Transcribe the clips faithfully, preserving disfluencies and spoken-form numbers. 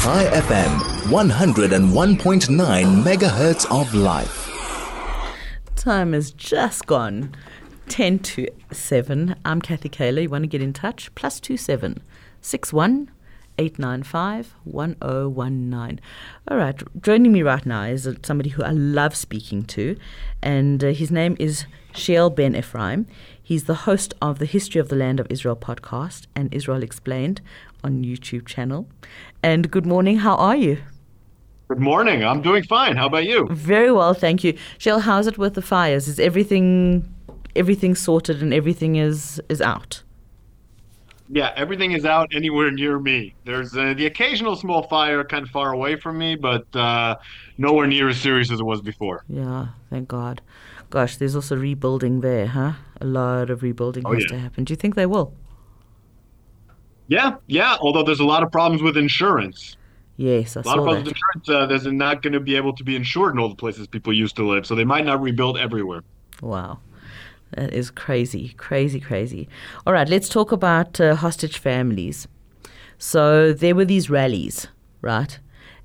Chai F M, one oh one point nine megahertz of life. Time is just gone. ten to seven. I'm Kathy Kaler. You want to get in touch? Plus two seven six one eight nine five one oh one nine. All right. Joining me right now is somebody who I love speaking to, and uh, his name is Shiel Ben Ephraim. He's the host of the History of the Land of Israel podcast and Israel Explained on YouTube channel. And good morning. How are you? Good morning. I'm doing fine. How about you? Very well, thank you. Shiel, how's it with the fires? Is everything everything sorted and everything is is out? Yeah, everything is out anywhere near me. There's uh, the occasional small fire kind of far away from me, but uh, nowhere near as serious as it was before. Yeah, thank God. Gosh, there's also rebuilding there, huh? A lot of rebuilding Oh, has yeah. to happen. Do you think they will? Yeah, yeah. Although there's a lot of problems with insurance. Yes, I A lot saw of problems that. with insurance. Uh, there's not going to be able to be insured in all the places people used to live, so they might not rebuild everywhere. Wow. That is crazy, crazy, crazy. All right, let's talk about uh, hostage families. So there were these rallies, right?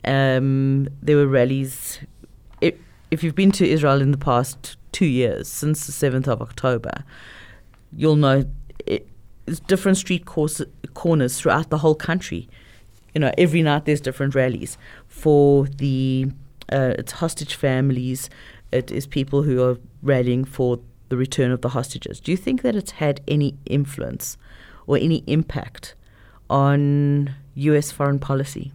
Um, there were rallies. If, if you've been to Israel in the past two years, since the seventh of October, you'll know it, it's different street course, corners throughout the whole country. You know, every night there's different rallies for the, uh, it's hostage families. It is people who are rallying for the return of the hostages. Do you think that it's had any influence or any impact on U S foreign policy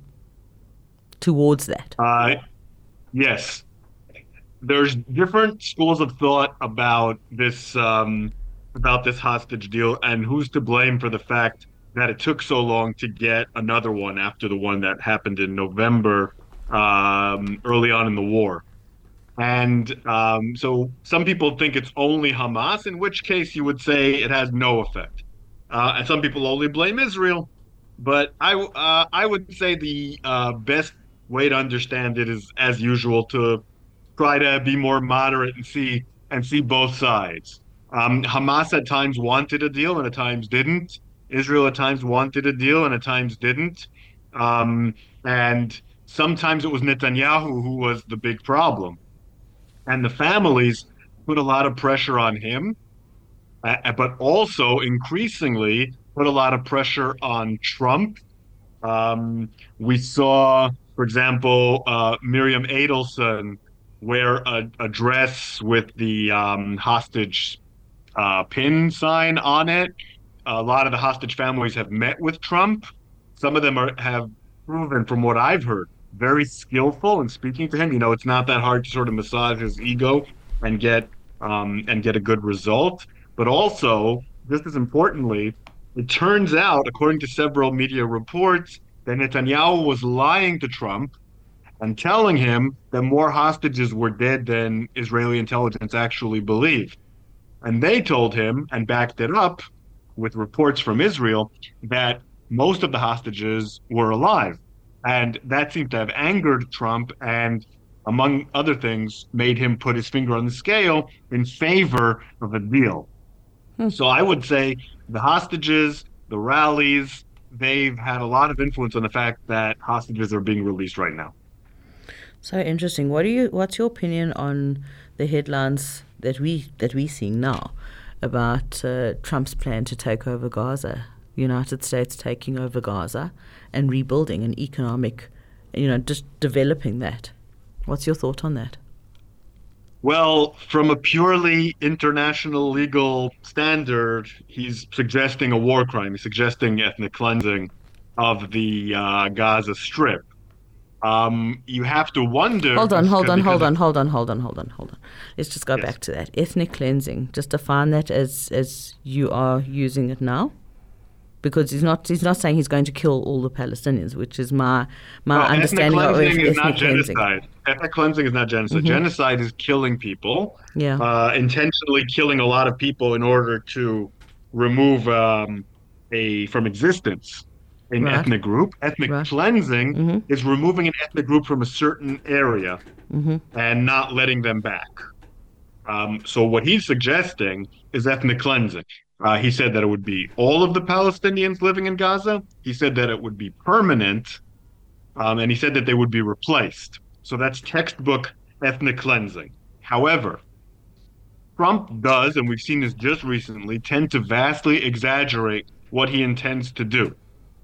towards that? Uh, yes. There's different schools of thought about this um, about this hostage deal and who's to blame for the fact that it took so long to get another one after the one that happened in November um, early on in the war. And um, so some people think it's only Hamas, in which case you would say it has no effect. Uh, and some people only blame Israel. But I, uh, I would say the uh, best way to understand it is, as usual, to try to be more moderate and see and see both sides. Um, Hamas at times wanted a deal and at times didn't. Israel at times wanted a deal and at times didn't. Um, and sometimes it was Netanyahu who was the big problem. And the families put a lot of pressure on him, uh, but also increasingly put a lot of pressure on Trump. Um, we saw, for example, uh, Miriam Adelson wear a, a dress with the um, hostage uh, pin sign on it. A lot of the hostage families have met with Trump. Some of them are, have proven, from what I've heard, very skillful in speaking to him. You know, it's not that hard to sort of massage his ego and get um, and get a good result. But also, just as importantly, it turns out, according to several media reports, that Netanyahu was lying to Trump and telling him that more hostages were dead than Israeli intelligence actually believed. And they told him, and backed it up with reports from Israel, that most of the hostages were alive. And that seemed to have angered Trump and, among other things, made him put his finger on the scale in favor of a deal. Hmm. So I would say the hostages, the rallies, they've had a lot of influence on the fact that hostages are being released right now. So interesting. What do you? What's your opinion on the headlines that we that we seeing now about uh, Trump's plan to take over Gaza? United States taking over Gaza and rebuilding an economic, you know, just developing that. What's your thought on that? Well, from a purely international legal standard, he's suggesting a war crime. He's suggesting ethnic cleansing of the uh, Gaza Strip. Um, you have to wonder. Hold on, hold on, because- hold on, hold on, hold on, hold on, hold on. Let's just go Yes. back to that. Ethnic cleansing. Just define that as as you are using it now. Because he's not he's not saying he's going to kill all the Palestinians, which is my my Well, understanding ethnic of cleansing ethnic is not cleansing. genocide. Ethnic cleansing is not genocide. Mm-hmm. Genocide is killing people, Yeah. uh, intentionally killing a lot of people in order to remove um, a from existence an Right. ethnic group. Ethnic Right. cleansing Mm-hmm. is removing an ethnic group from a certain area Mm-hmm. and not letting them back. Um, so what he's suggesting is ethnic cleansing. Uh, he said that it would be all of the Palestinians living in Gaza. He said that it would be permanent. um, and he said that they would be replaced. So that's textbook ethnic cleansing. However, Trump does, and we've seen this just recently, tend to vastly exaggerate what he intends to do.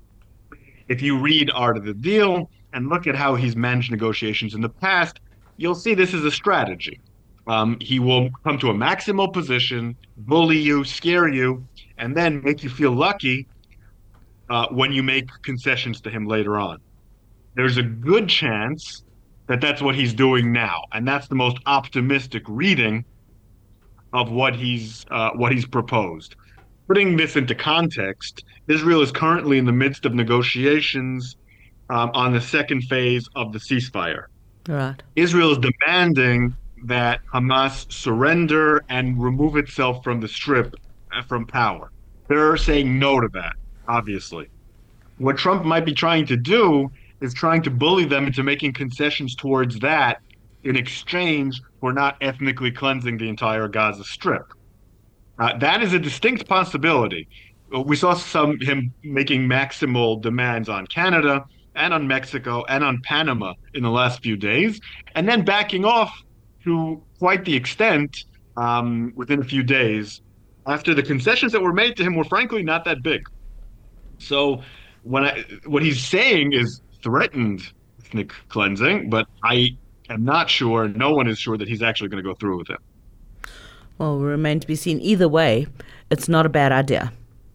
If you read Art of the Deal and look at how he's managed negotiations in the past, you'll see this is a strategy. Um, he will come to a maximal position, bully you, scare you, and then make you feel lucky uh, when you make concessions to him later on. There's a good chance that that's what he's doing now, and that's the most optimistic reading of what he's uh, what he's proposed. Putting this into context, Israel is currently in the midst of negotiations um, on the second phase of the ceasefire. Right. Israel is demanding that Hamas surrender and remove itself from the Strip, uh, from power. They're saying no to that, obviously. What Trump might be trying to do is trying to bully them into making concessions towards that in exchange for not ethnically cleansing the entire Gaza Strip. Uh, that is a distinct possibility. We saw some him making maximal demands on Canada and on Mexico and on Panama in the last few days, and then backing off to quite the extent um, within a few days after the concessions that were made to him were frankly not that big. So when I, what he's saying is threatened ethnic cleansing, but I am not sure, no one is sure that he's actually going to go through with it. Well, will remain to be seen. Either way, it's not a bad idea.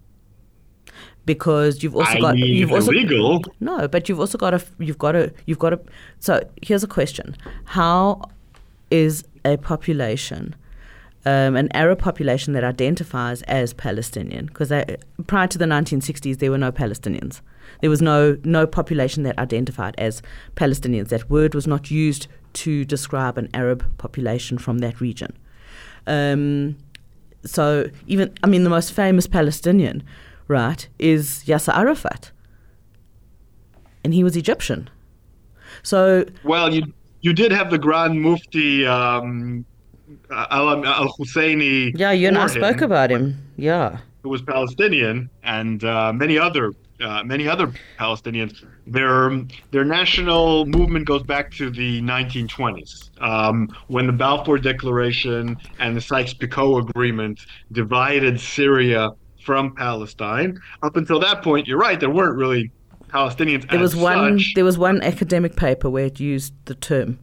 Because you've also I got mean, you've also illegal. No, but you've also got to you've got to you've got to so here's a question. How is a population um, an Arab population that identifies as Palestinian, because prior to the nineteen sixties there were no Palestinians. There was no no population that identified as Palestinians. That word was not used to describe an Arab population from that region. Um, so even, I mean, the most famous Palestinian, right, is Yasser Arafat. And he was Egyptian. So... Well, you you did have the Grand Mufti um, Al- Al-Husseini. Yeah, you and I spoke about him. Yeah. Who was Palestinian, and uh, many other uh, many other Palestinians. Their their national movement goes back to the nineteen twenties, um, when the Balfour Declaration and the Sykes-Picot Agreement divided Syria from Palestine. Up until that point, you're right, there weren't really Palestinians there as was one such. There was one academic paper where it used the term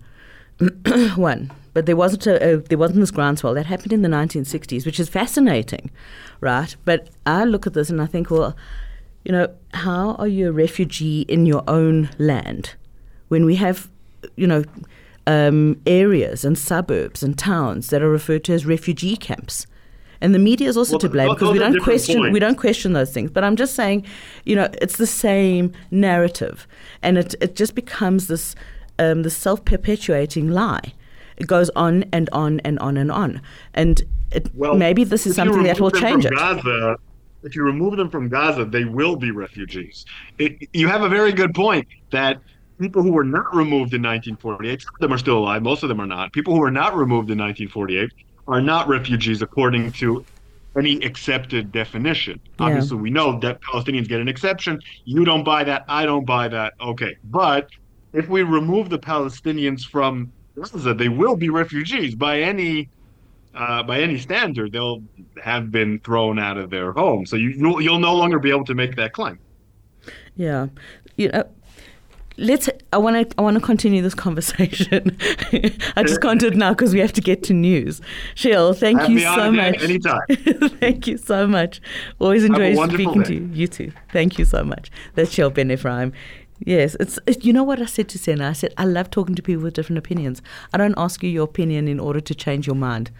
one, but there wasn't a, a there wasn't this groundswell that happened in the nineteen sixties, which is fascinating, right? But I look at this and I think, well, you know, how are you a refugee in your own land when we have, you know, um, areas and suburbs and towns that are referred to as refugee camps? And the media is also Well, to blame those because are we don't different question points. we don't question those things. But I'm just saying, you know, it's the same narrative, and it it just becomes this um, this self-perpetuating lie. It goes on and on and on and on, and it, Well, maybe this is if you something that will remove them change from it. Gaza, if you remove them from Gaza, they will be refugees. It, you have a very good point that people who were not removed in nineteen forty-eight, some of them are still alive, most of them are not. People who were not removed in nineteen forty-eight are not refugees according to any accepted definition. Yeah. Obviously, we know that Palestinians get an exception. You don't buy that. I don't buy that. Okay. But if we remove the Palestinians from Gaza, they will be refugees by any uh, by any standard. They'll have been thrown out of their home. So you, you'll, you'll no longer be able to make that claim. Yeah, you know. Let's. I want to. I want to continue this conversation. I just can't do it now because we have to get to news. Sheil, thank Have you me on so again much. anytime. Thank you so much. Always Have a enjoy wonderful speaking day. to you. You too. Thank you so much. That's Sheil Ben Ephraim. Yes, it's. It, you know what I said to Senna? I said I love talking to people with different opinions. I don't ask you your opinion in order to change your mind.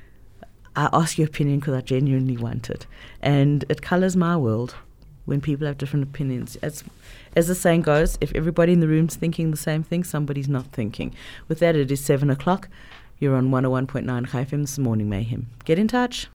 I ask your opinion because I genuinely want it, and it colours my world when people have different opinions. As as the saying goes, if everybody in the room's thinking the same thing, somebody's not thinking. With that, it is seven o'clock. You're on one oh one point nine Chai F M, this is Morning Mayhem. Get in touch.